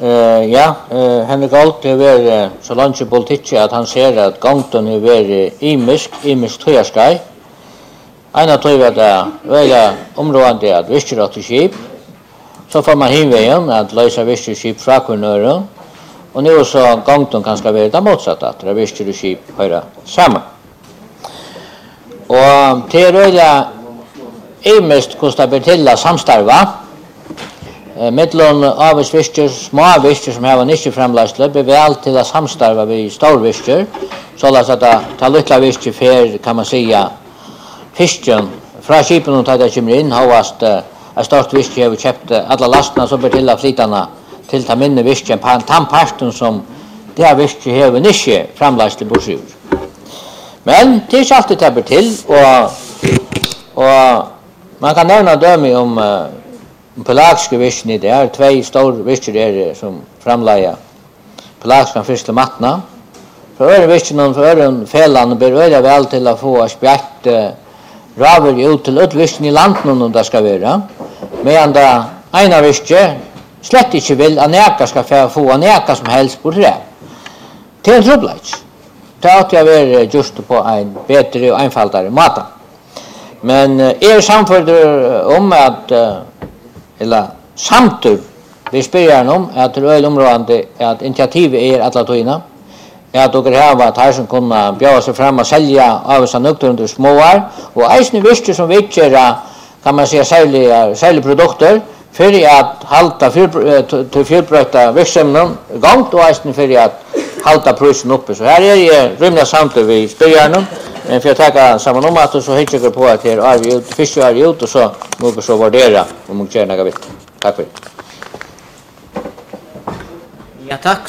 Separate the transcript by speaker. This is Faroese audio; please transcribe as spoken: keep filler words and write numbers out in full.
Speaker 1: Uh, ja, uh, Henrik Holt har vært så langt i politikk at han ser at gangton har vært imisk, imisk tøyerskei. En av tøy var det veldig områdende at visker at skip. Så får man hinveien at løse visker skip fra kurnøren. Og nå så gangton kan skal være det motsatte, at det visker og skip høyre sammen. Og til er veldig imisk hvordan det blir til å samstarve. Midlån av visker, små visker som har ikke fremløsle, blir vel til å samstarve ved store visker, så at det tar litt visker for, kan man si, fisken fra skipen og det kommer inn, havast en stort visker har vi kjøpt alle lastene som blir til å flytene til ta minne visker på en tannparten som det har visker har vi ikke fremløsle borsur. Men det er ikke alltid det blir til, og, og man kan nevne døme om pelagiske viskene, det er två store visker der som framleier pelagiske fisk til matna. For øren viskene og for øren felene blir øyne vel til å få spjert uh, raver ut til utviskene i landet om det skal være. Men det ene visker slett ikke vil at neka skal få neka som helst på det. Til en trobladj. Det har alltid vært just på en bedre og einfaldere måte. Men uh, er samfunnet om at uh, eller samtur vi spyrir om at det er områdende at initiativet er alle tøyene at dere har vært her som kunne bjøre seg frem og selge av seg nøkter småar og eisne visker som vikker kan man si særlige, særlige produkter for at halta til fyrbrøyta virksomheten gongt og eisne for at halta prisen oppe. Så her er jeg rymlig samtur vi spyrir om. Men för att ta samman om att så hittar jag på att det är vi ut fisk är ut och så måste så värdera om man gärna vill. Tack för det.
Speaker 2: Ja, tack